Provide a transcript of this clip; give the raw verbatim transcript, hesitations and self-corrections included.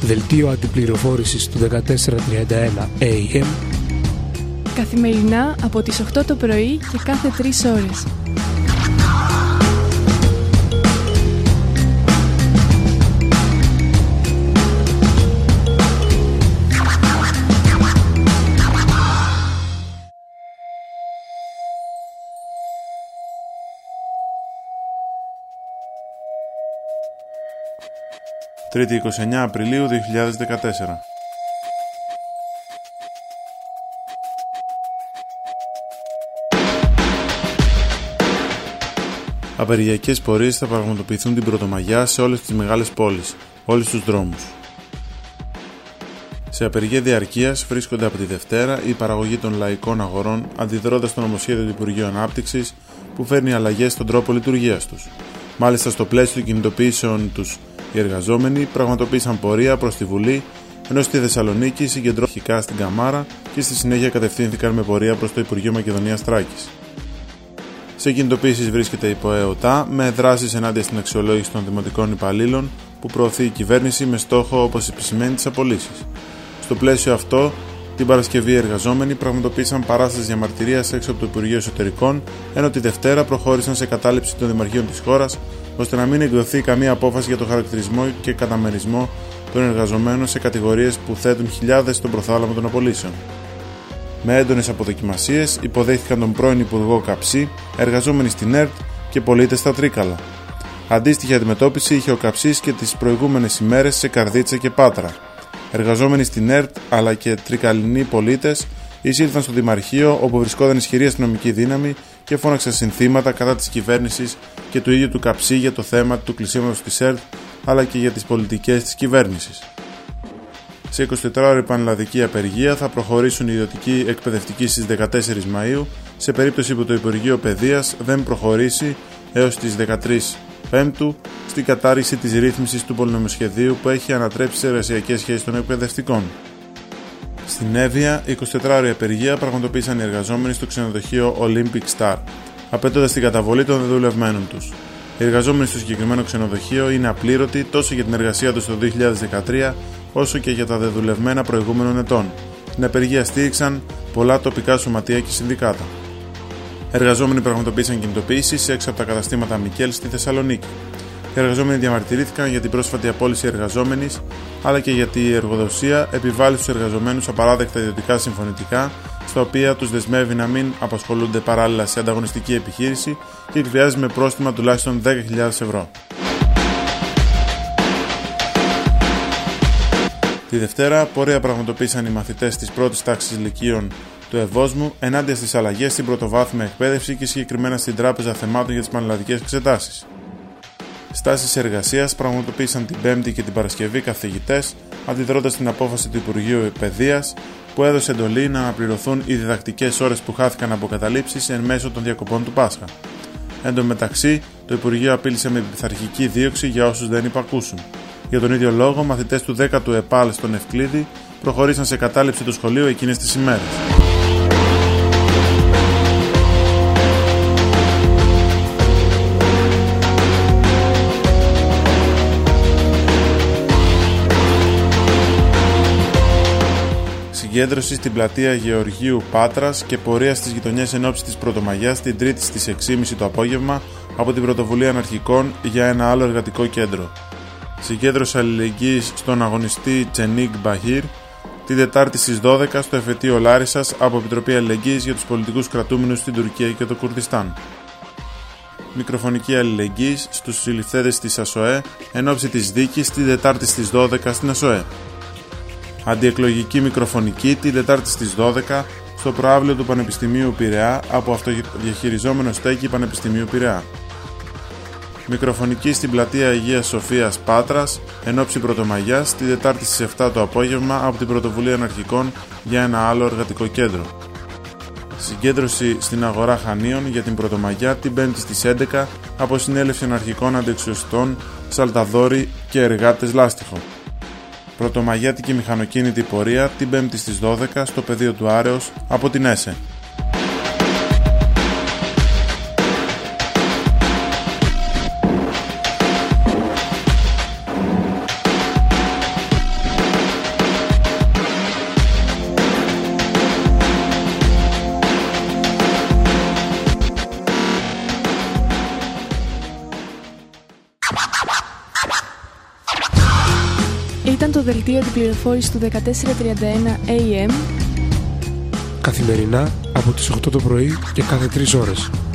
δελτίο αντιπληροφόρησης του δεκατέσσερα τριάντα ένα έι εμ, καθημερινά από τις οκτώ το πρωί και κάθε τρεις ώρες. Τρίτη εικοστή ενάτη Απριλίου δύο χιλιάδες δεκατέσσερα. Απεργιακές πορείες θα πραγματοποιηθούν την Πρωτομαγιά σε όλες τις μεγάλες πόλεις, όλους τους δρόμους. Σε απεργία διαρκείας βρίσκονται από τη Δευτέρα η παραγωγή των λαϊκών αγορών, αντιδρώντας στο νομοσχέδιο του Υπουργείου Ανάπτυξης που φέρνει αλλαγές στον τρόπο λειτουργίας τους. Μάλιστα, στο πλαίσιο των κινητοποιήσεων τους, οι εργαζόμενοι πραγματοποίησαν πορεία προς τη Βουλή, ενώ στη Θεσσαλονίκη συγκεντρώθηκαν στην Καμάρα και στη συνέχεια κατευθύνθηκαν με πορεία προς το Υπουργείο Μακεδονίας Θράκης. Σε κινητοποίησεις βρίσκεται η ΠΟΕΟΤΑ με δράσεις ενάντια στην αξιολόγηση των δημοτικών υπαλλήλων που προωθεί η κυβέρνηση με στόχο, όπως επισημαίνει, τις απολύσεις. Στο πλαίσιο αυτό, την Παρασκευή οι εργαζόμενοι πραγματοποίησαν παράσταση διαμαρτυρίας έξω από το Υπουργείο Εσωτερικών, ενώ τη Δευτέρα προχώρησαν σε κατάληψη των δημαρχείων της χώρας, ώστε να μην εκδοθεί καμία απόφαση για το χαρακτηρισμό και καταμερισμό των εργαζομένων σε κατηγορίες που θέτουν χιλιάδες στον προθάλαμο των απολύσεων. Με έντονες αποδοκιμασίες υποδέχθηκαν τον πρώην Υπουργό Καψί, εργαζόμενοι στην ΕΡΤ και πολίτες στα Τρίκαλα. Αντίστοιχη αντιμετώπιση είχε ο Καψής και τις προηγούμενες ημέρες σε Καρδίτσα και Πάτρα. Εργαζόμενοι στην ΕΡΤ αλλά και τρικαλινοί πολίτες εισήλθαν στο Δημαρχείο, όπου βρισκόταν ισχυρή αστυνομική δύναμη και φώναξαν συνθήματα κατά της κυβέρνησης και του ίδιου του Καψί για το θέμα του κλεισίματος της ΕΡΤ αλλά και για τις πολιτικές της κυβέρνησης. Σε εικοσιτετράωρη πανελλαδική απεργία θα προχωρήσουν οι ιδιωτικοί εκπαιδευτικοί στις δεκατέσσερις Μαΐου, σε περίπτωση που το Υπουργείο Παιδείας δεν προχωρήσει έως τις δεκατρείς Πέμπτου στην κατάργηση της ρύθμισης του πολυνομοσχεδίου που έχει ανατρέψει τις εργασιακές σχέσεις των εκπαιδευτικών. Στην Εύβοια, η εικοσιτετράωρη απεργία πραγματοποίησαν οι εργαζόμενοι στο ξενοδοχείο Olympic Star, απαιτώντας την καταβολή των δεδουλευμένων τους. Οι εργαζόμενοι στο συγκεκριμένο ξενοδοχείο είναι απλήρωτοι τόσο για την εργασία τους το δύο χιλιάδες δεκατρία όσο και για τα δεδουλευμένα προηγούμενων ετών. Την απεργία στήριξαν πολλά τοπικά σωματεία και συνδικάτα. Εργαζόμενοι πραγματοποίησαν κινητοποίησεις έξω από τα καταστήματα Μικέλ στη Θεσσαλονίκη. Οι εργαζόμενοι διαμαρτυρήθηκαν για την πρόσφατη απόλυση εργαζόμενης, αλλά και γιατί η εργοδοσία επιβάλλει στους εργαζομένους απαράδεκτα ιδιωτικά συμφωνητικά, στα οποία τους δεσμεύει να μην απασχολούνται παράλληλα σε ανταγωνιστική επιχείρηση και εκβιάζει με πρόστιμα τουλάχιστον δέκα χιλιάδες ευρώ. Τη Δευτέρα, πορεία πραγματοποίησαν οι μαθητές της πρώτης τάξης λυκείων του Ευόσμου ενάντια στις αλλαγές στην πρωτοβάθμια εκπαίδευση και συγκεκριμένα στην Τράπεζα Θεμάτων για τις Πανελλαδικές Εξετάσεις. Στάσεις εργασίας πραγματοποίησαν την Πέμπτη και την Παρασκευή καθηγητές, αντιδρώντας την απόφαση του Υπουργείου Παιδείας που έδωσε εντολή να αναπληρωθούν οι διδακτικές ώρες που χάθηκαν από καταλήψεις εν μέσω των διακοπών του Πάσχα. Εν τω μεταξύ, το Υπουργείο απείλησε με πειθαρχική δίωξη για όσους δεν υπακούσουν. Για τον ίδιο λόγο, μαθητές του δέκατου ΕΠΑΛ στον Ευκλήδη προχωρήσαν σε κατάληψη του σχολείου εκείνες τις ημέρες. Συγκέντρωση στην πλατεία Γεωργίου Πάτρας και πορεία στις γειτονιές εν ώψη της Πρωτομαγιάς την Τρίτη στις έξι και μισή το απόγευμα από την Πρωτοβουλία Αναρχικών για ένα άλλο εργατικό κέντρο. Συγκέντρωση αλληλεγγύης στον αγωνιστή Τσενίγκ Μπαχίρ την Τετάρτη στις δώδεκα στο εφετείο Λάρισσας από Επιτροπή Αλληλεγγύης για τους πολιτικούς κρατούμενους στην Τουρκία και το Κουρδιστάν. Μικροφωνική αλληλεγγύης στους συλληφθέντες της ΑΣΟΕ εν ώψη της δίκης την Τετάρτη στις δώδεκα στην ΑΣΟΕ. Αντιεκλογική μικροφωνική την Τετάρτη στις δώδεκα στο προαύλιο του Πανεπιστημίου Πειραιά από αυτοδιαχειριζόμενο στέκι Πανεπιστημίου Πειραιά. Μικροφωνική στην πλατεία Αγίας Σοφίας Πάτρας εν ώψη Πρωτομαγιάς την Τετάρτη στις επτά το απόγευμα από την Πρωτοβουλία Αναρχικών για ένα άλλο εργατικό κέντρο. Συγκέντρωση στην αγορά Χανίων για την Πρωτομαγιά την Πέμπτη στις έντεκα από Συνέλευση Αναρχικών Αντεξιωστών Σαλταδόρη και Εργάτες Λάστιχο. Πρωτομαγιάτικη μηχανοκίνητη πορεία την Πέμπτη στις δώδεκα στο πεδίο του Άρεως από την ΕΣΕ. στο δελτίο αντιπληροφόρησης του δεκατέσσερα τριάντα ένα έι εμ καθημερινά από τις οκτώ το πρωί και κάθε τρεις ώρες.